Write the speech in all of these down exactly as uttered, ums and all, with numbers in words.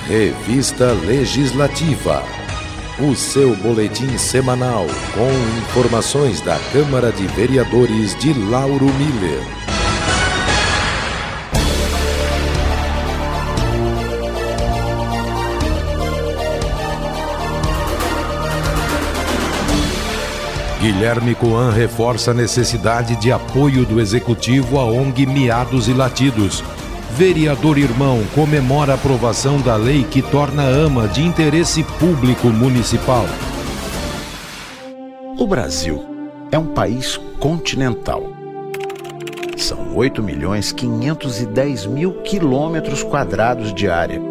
Revista Legislativa, o seu boletim semanal com informações da Câmara de Vereadores de Lauro Miller. Guilherme Coan reforça a necessidade de apoio do Executivo à O N G Miados e Latidos. Vereador Irmão comemora a aprovação da lei que torna a AMA de interesse público municipal. O Brasil é um país continental. São oito milhões quinhentos e dez mil quilômetros quadrados de área.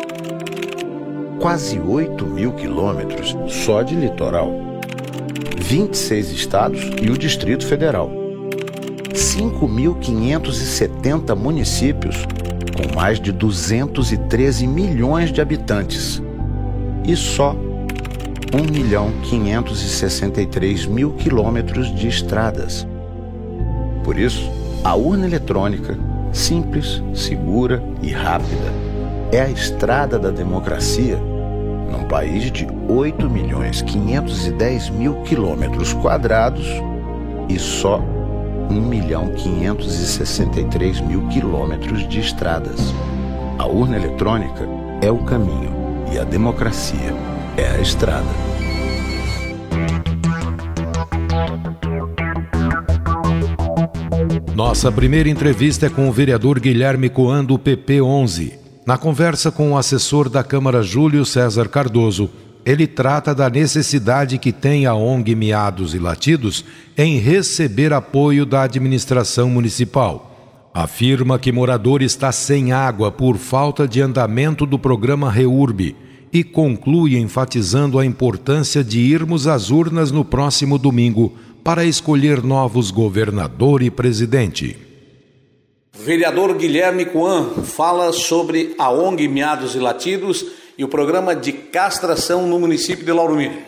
Quase oito mil quilômetros só de litoral. vinte e seis estados e o Distrito Federal. cinco mil quinhentos e setenta municípios, com mais de duzentos e treze milhões de habitantes. E só um milhão quinhentos e sessenta e três mil quilômetros de estradas. Por isso, a urna eletrônica, simples, segura e rápida, é a estrada da democracia num país de oito milhões quinhentos e dez mil quilômetros quadrados e só um milhão quinhentos e sessenta e três mil quilômetros de estradas. A urna eletrônica é o caminho e a democracia é a estrada. Nossa primeira entrevista é com o vereador Guilherme Coan, do P P onze. Na conversa com o assessor da Câmara, Júlio César Cardoso, ele trata da necessidade que tem a O N G Miados e Latidos em receber apoio da administração municipal. Afirma que morador está sem água por falta de andamento do programa REURB e conclui enfatizando a importância de irmos às urnas no próximo domingo para escolher novos governador e presidente. Vereador Guilherme Coan fala sobre a O N G Miados e Latidos e o programa de castração no município de Lauro Miller.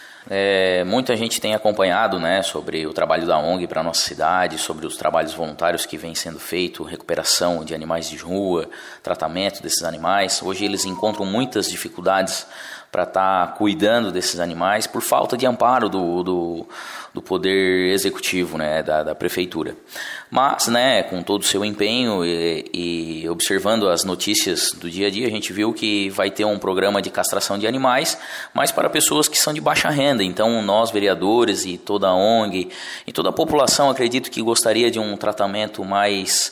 É, muita gente tem acompanhado, né, sobre o trabalho da O N G para a nossa cidade, sobre os trabalhos voluntários que vem sendo feito, recuperação de animais de rua, tratamento desses animais. Hoje eles encontram muitas dificuldades para estar tá cuidando desses animais por falta de amparo do, do, do poder executivo, né, da, da prefeitura. Mas, né, com todo o seu empenho e, e observando as notícias do dia a dia, a gente viu que vai ter um programa de castração de animais, mas para pessoas que são de baixa renda. Então, nós, vereadores e toda a O N G e toda a população, acredito que gostaria de um tratamento mais...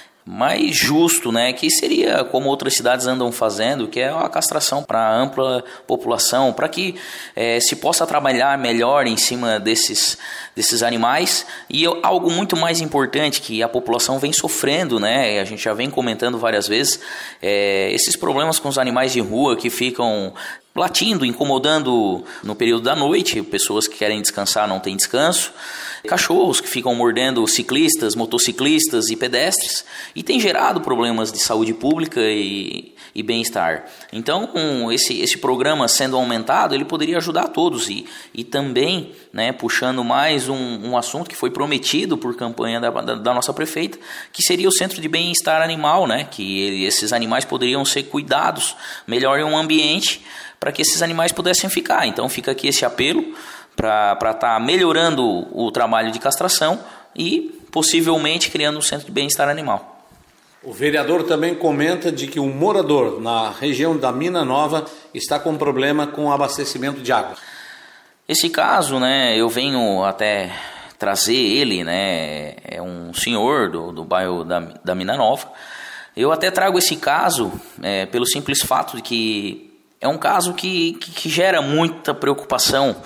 mais justo, né, que seria como outras cidades andam fazendo, que é a castração para a ampla população, para que é, se possa trabalhar melhor em cima desses, desses animais. E algo muito mais importante que a população vem sofrendo, né, a gente já vem comentando várias vezes, é, esses problemas com os animais de rua que ficam latindo, incomodando no período da noite, pessoas que querem descansar não têm descanso, cachorros que ficam mordendo ciclistas, motociclistas e pedestres, e tem gerado problemas de saúde pública e, e bem-estar. Então, com esse, esse programa sendo aumentado, ele poderia ajudar a todos, e, e também, né, puxando mais um, um assunto que foi prometido por campanha da, da, da nossa prefeita, que seria o Centro de Bem-Estar Animal, né, que ele, esses animais poderiam ser cuidados melhor em um ambiente para que esses animais pudessem ficar. Então fica aqui esse apelo para estar tá melhorando o trabalho de castração e possivelmente criando um centro de bem-estar animal. O vereador também comenta de que um morador na região da Mina Nova está com problema com abastecimento de água. Esse caso, né, eu venho até trazer ele, né, é um senhor do, do bairro da, da Mina Nova. Eu até trago esse caso é, pelo simples fato de que é um caso que, que, que gera muita preocupação,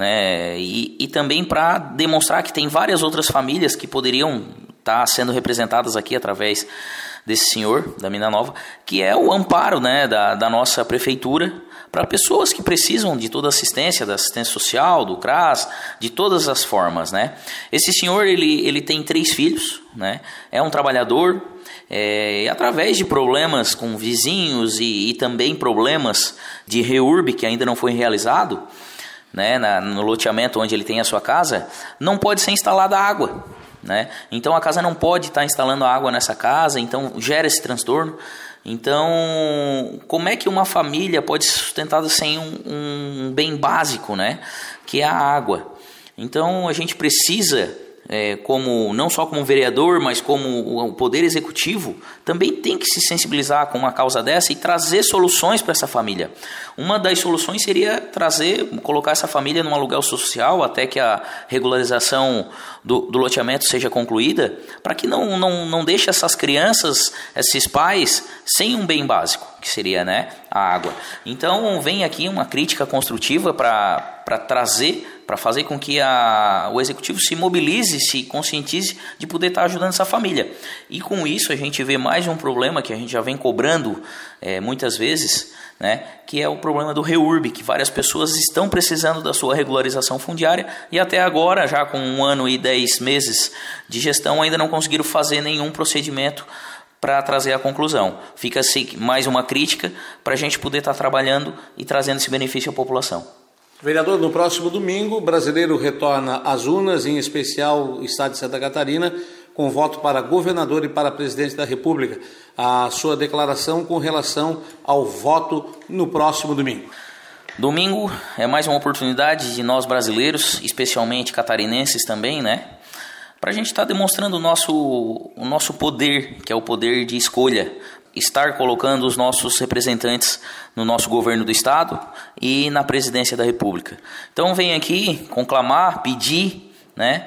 né? E, e também para demonstrar que tem várias outras famílias que poderiam estar sendo representadas aqui através desse senhor da Mina Nova, que é o amparo, né, da, da nossa prefeitura para pessoas que precisam de toda a assistência, da assistência social, do CRAS, de todas as formas, né? Esse senhor, ele, ele tem três filhos, né? É um trabalhador. É, através de problemas com vizinhos e, e também problemas de REURB que ainda não foi realizado, né, na, no loteamento onde ele tem a sua casa, não pode ser instalada água, né? Então a casa não pode estar instalando água nessa casa, então gera esse transtorno. Então, como é que uma família pode ser sustentada sem um, um bem básico, né? Que é a água. Então, a gente precisa, é, como, não só como vereador, mas como o Poder Executivo, também tem que se sensibilizar com uma causa dessa e trazer soluções para essa família. Uma das soluções seria trazer, colocar essa família num aluguel social até que a regularização do, do loteamento seja concluída, para que não, não, não deixe essas crianças, esses pais, sem um bem básico, que seria, né, a água. Então, vem aqui uma crítica construtiva para para trazer, para fazer com que a, o Executivo se mobilize, se conscientize de poder estar ajudando essa família. E com isso a gente vê mais um problema que a gente já vem cobrando é, muitas vezes, né, que é o problema do REURB, que várias pessoas estão precisando da sua regularização fundiária e até agora, já com um ano e dez meses de gestão, ainda não conseguiram fazer nenhum procedimento para trazer a conclusão. Fica assim mais uma crítica para a gente poder estar trabalhando e trazendo esse benefício à população. Vereador, no próximo domingo, o brasileiro retorna às urnas, em especial o estado de Santa Catarina, com voto para governador e para presidente da República. A sua declaração com relação ao voto no próximo domingo. Domingo é mais uma oportunidade de nós brasileiros, especialmente catarinenses também, né? Para a gente estar demonstrando o nosso, o nosso poder, que é o poder de escolha. Estar colocando os nossos representantes no nosso governo do estado e na presidência da República. Então vem aqui conclamar, pedir, né,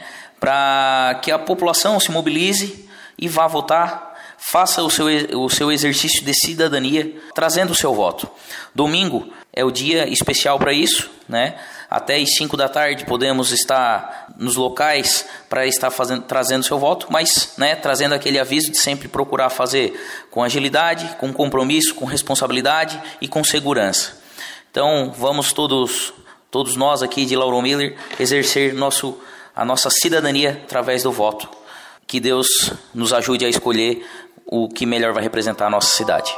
para que a população se mobilize e vá votar, faça o seu, o seu exercício de cidadania, trazendo o seu voto. Domingo é o dia especial para isso, né? Até às cinco da tarde podemos estar nos locais para estar fazendo, trazendo seu voto, mas, né, trazendo aquele aviso de sempre procurar fazer com agilidade, com compromisso, com responsabilidade e com segurança. Então, vamos todos, todos nós aqui de Lauro Miller exercer nosso, a nossa cidadania através do voto. Que Deus nos ajude a escolher o que melhor vai representar a nossa cidade.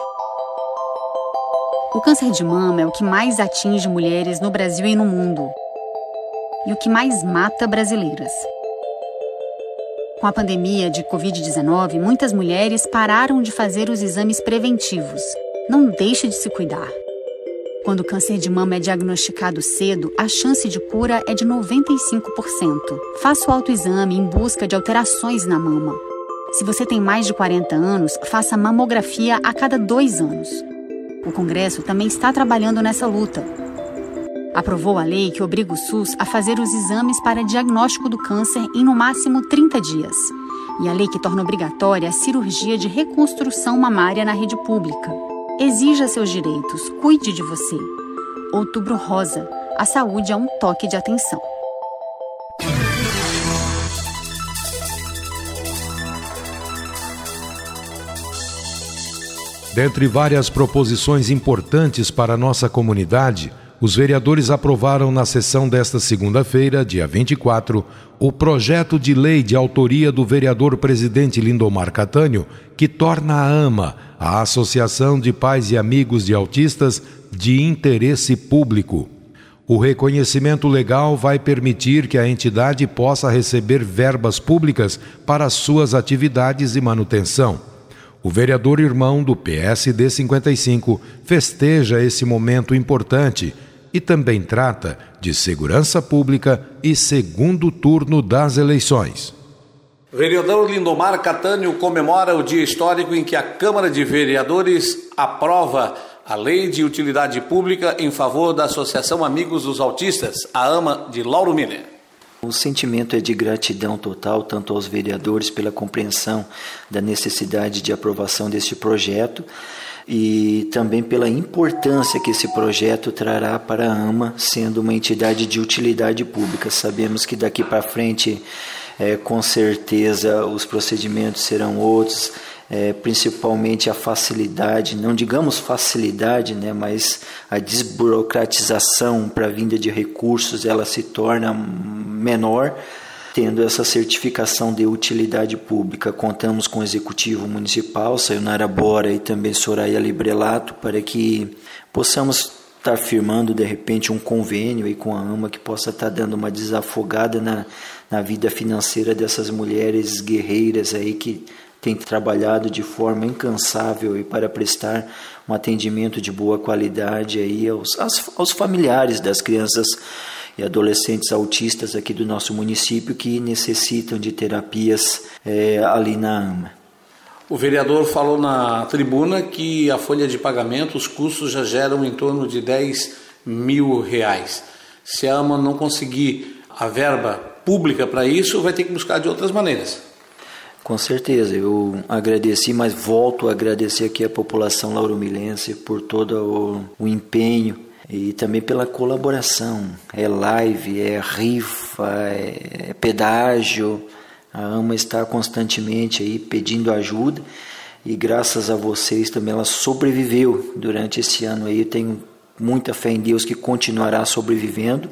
O câncer de mama é o que mais atinge mulheres no Brasil e no mundo. E o que mais mata brasileiras. Com a pandemia de covid dezenove, muitas mulheres pararam de fazer os exames preventivos. Não deixe de se cuidar. Quando o câncer de mama é diagnosticado cedo, a chance de cura é de noventa e cinco por cento. Faça o autoexame em busca de alterações na mama. Se você tem mais de quarenta anos, faça mamografia a cada dois anos. O Congresso também está trabalhando nessa luta. Aprovou a lei que obriga o SUS a fazer os exames para diagnóstico do câncer em no máximo trinta dias. E a lei que torna obrigatória a cirurgia de reconstrução mamária na rede pública. Exija seus direitos, cuide de você. Outubro Rosa. A saúde é um toque de atenção. Dentre várias proposições importantes para a nossa comunidade, os vereadores aprovaram na sessão desta segunda-feira, dia vinte e quatro, o projeto de lei de autoria do vereador presidente Lindomar Catânio, que torna a AMA, a Associação de Pais e Amigos de Autistas, de interesse público. O reconhecimento legal vai permitir que a entidade possa receber verbas públicas para suas atividades e manutenção. O vereador irmão do P S D cinquenta e cinco festeja esse momento importante e também trata de segurança pública e segundo turno das eleições. O vereador Lindomar Catânio comemora o dia histórico em que a Câmara de Vereadores aprova a Lei de Utilidade Pública em favor da Associação Amigos dos Autistas, a AMA de Lauro Miller. O sentimento é de gratidão total, tanto aos vereadores pela compreensão da necessidade de aprovação deste projeto e também pela importância que esse projeto trará para a AMA, sendo uma entidade de utilidade pública. Sabemos que daqui para frente, é, com certeza, os procedimentos serão outros, é, principalmente a facilidade, não digamos facilidade, né, mas a desburocratização para a vinda de recursos, ela se torna menor, tendo essa certificação de utilidade pública. Contamos com o Executivo Municipal, Sayonara Bora e também Soraya Librelato, para que possamos estar firmando de repente um convênio aí com a AMA que possa estar dando uma desafogada na, na vida financeira dessas mulheres guerreiras aí que tem trabalhado de forma incansável e para prestar um atendimento de boa qualidade aí aos, aos, aos familiares das crianças e adolescentes autistas aqui do nosso município que necessitam de terapias é, ali na AMA. O vereador falou na tribuna que a folha de pagamento, os custos já geram em torno de dez mil reais. Se a AMA não conseguir a verba pública para isso, vai ter que buscar de outras maneiras. Com certeza, eu agradeci, mas volto a agradecer aqui a população lauromilense por todo o, o empenho e também pela colaboração. É live, é rifa, é, é pedágio. A AMA está constantemente aí pedindo ajuda e graças a vocês também ela sobreviveu durante esse ano aí. Eu tenho muita fé em Deus que continuará sobrevivendo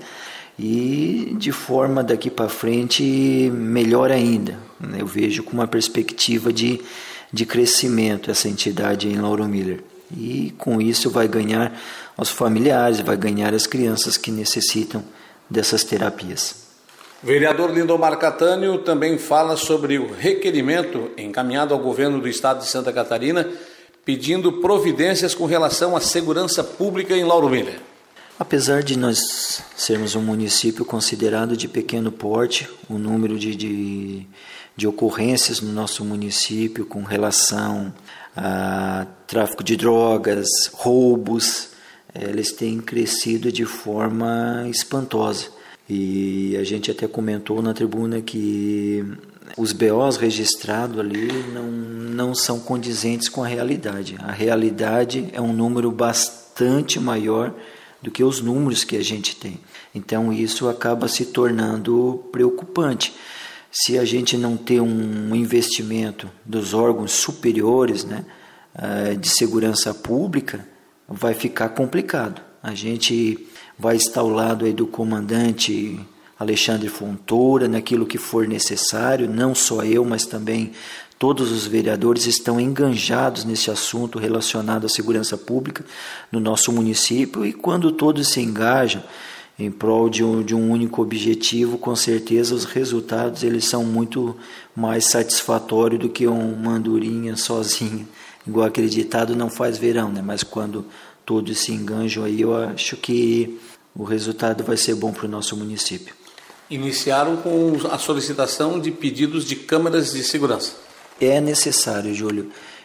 e de forma daqui para frente melhor ainda. Eu vejo com uma perspectiva de, de crescimento essa entidade em Lauro Miller. E com isso vai ganhar os familiares, vai ganhar as crianças que necessitam dessas terapias. O vereador Lindomar Catânio também fala sobre o requerimento encaminhado ao governo do estado de Santa Catarina pedindo providências com relação à segurança pública em Lauro Miller. Apesar de nós sermos um município considerado de pequeno porte, o número de, de, de ocorrências no nosso município com relação a tráfico de drogas, roubos, eles têm crescido de forma espantosa. E a gente até comentou na tribuna que os B Os registrados ali não, não são condizentes com a realidade. A realidade é um número bastante maior do que os números que a gente tem. Então isso acaba se tornando preocupante. Se a gente não ter um investimento dos órgãos superiores, né, de segurança pública, vai ficar complicado. A gente vai estar ao lado aí do comandante Alexandre Fontoura, naquilo que for necessário, não só eu, mas também todos os vereadores estão enganjados nesse assunto relacionado à segurança pública no nosso município e quando todos se engajam em prol de um, de um único objetivo, com certeza os resultados eles são muito mais satisfatórios do que uma andorinha sozinha, igual aquele ditado não faz verão, né? Mas quando todos se enganjam aí, eu acho que o resultado vai ser bom para o nosso município. Iniciaram com a solicitação de pedidos de câmeras de segurança. É necessário, Júlio.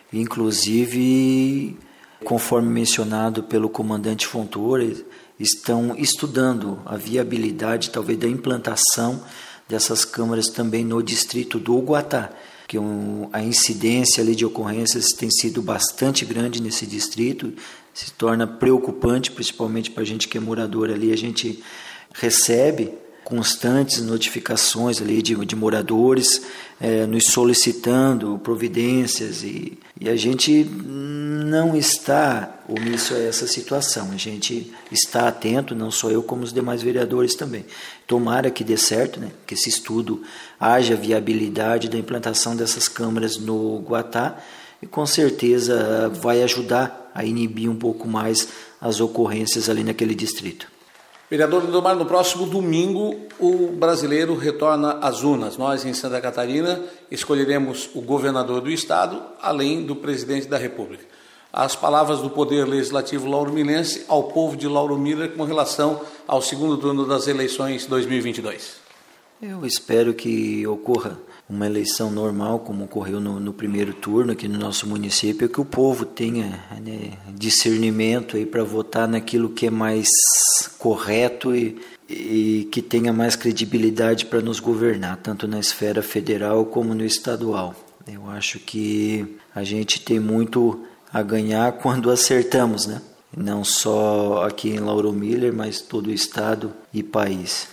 Inclusive, conforme mencionado pelo comandante Fontoura, estão estudando a viabilidade, talvez, da implantação dessas câmeras também no distrito do Uguatá, que a incidência ali de ocorrências tem sido bastante grande nesse distrito, se torna preocupante, principalmente para a gente que é morador ali. A gente recebe constantes notificações ali de, de moradores é, nos solicitando providências e, e a gente não está omisso a essa situação. A gente está atento, não só eu como os demais vereadores também. Tomara que dê certo, né? Que esse estudo haja viabilidade da implantação dessas câmeras no Uguatá e com certeza vai ajudar a inibir um pouco mais as ocorrências ali naquele distrito. Vereador Lindomar, no próximo domingo o brasileiro retorna às urnas. Nós, em Santa Catarina, escolheremos o governador do estado, além do presidente da República. As palavras do Poder Legislativo lauromilense ao povo de Lauro Miller com relação ao segundo turno das eleições dois mil e vinte e dois. Eu espero que ocorra uma eleição normal, como ocorreu no, no primeiro turno aqui no nosso município, que o povo tenha, né, discernimento aí para votar naquilo que é mais correto e, e que tenha mais credibilidade para nos governar, tanto na esfera federal como no estadual. Eu acho que a gente tem muito a ganhar quando acertamos, né? Não só aqui em Lauro Miller, mas todo o estado e país.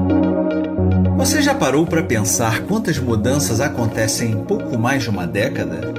Você já parou para pensar quantas mudanças acontecem em pouco mais de uma década?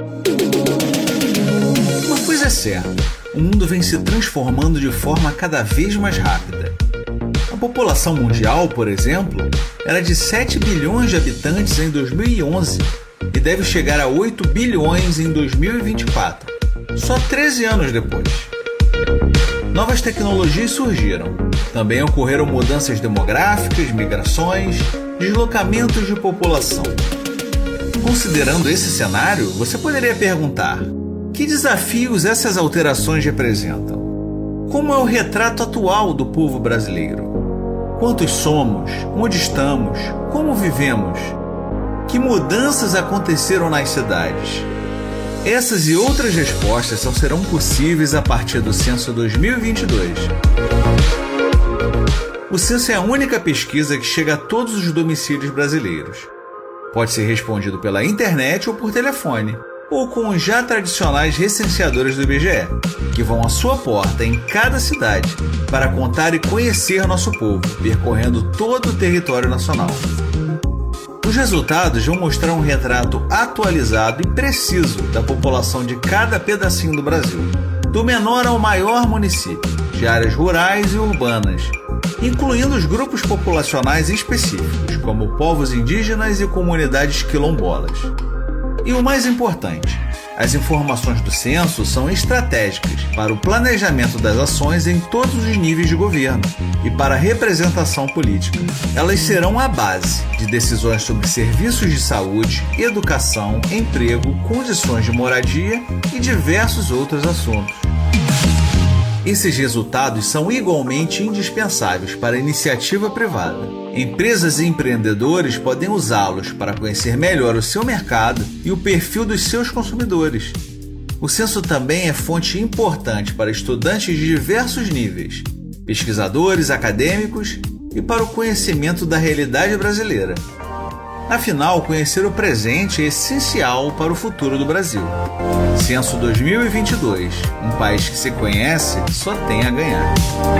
Uma coisa é certa, o mundo vem se transformando de forma cada vez mais rápida. A população mundial, por exemplo, era de sete bilhões de habitantes em dois mil e onze e deve chegar a oito bilhões em dois mil e vinte e quatro, só treze anos depois. Novas tecnologias surgiram. Também ocorreram mudanças demográficas, migrações, deslocamentos de população. Considerando esse cenário, você poderia perguntar: que desafios essas alterações representam? Como é o retrato atual do povo brasileiro? Quantos somos? Onde estamos? Como vivemos? Que mudanças aconteceram nas cidades? Essas e outras respostas só serão possíveis a partir do Censo dois mil e vinte e dois. O censo é a única pesquisa que chega a todos os domicílios brasileiros. Pode ser respondido pela internet ou por telefone, ou com os já tradicionais recenseadores do I B G E, que vão à sua porta em cada cidade para contar e conhecer nosso povo, percorrendo todo o território nacional. Os resultados vão mostrar um retrato atualizado e preciso da população de cada pedacinho do Brasil, do menor ao maior município, de áreas rurais e urbanas, incluindo os grupos populacionais específicos, como povos indígenas e comunidades quilombolas. E o mais importante, as informações do censo são estratégicas para o planejamento das ações em todos os níveis de governo e para a representação política. Elas serão a base de decisões sobre serviços de saúde, educação, emprego, condições de moradia e diversos outros assuntos. Esses resultados são igualmente indispensáveis para a iniciativa privada. Empresas e empreendedores podem usá-los para conhecer melhor o seu mercado e o perfil dos seus consumidores. O censo também é fonte importante para estudantes de diversos níveis, pesquisadores, acadêmicos e para o conhecimento da realidade brasileira. Afinal, conhecer o presente é essencial para o futuro do Brasil. Censo dois mil e vinte e dois. Um país que se conhece só tem a ganhar.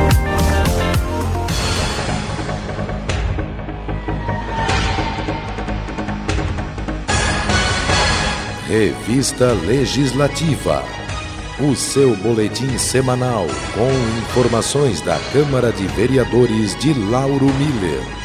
Revista Legislativa. O seu boletim semanal com informações da Câmara de Vereadores de Lauro Miller.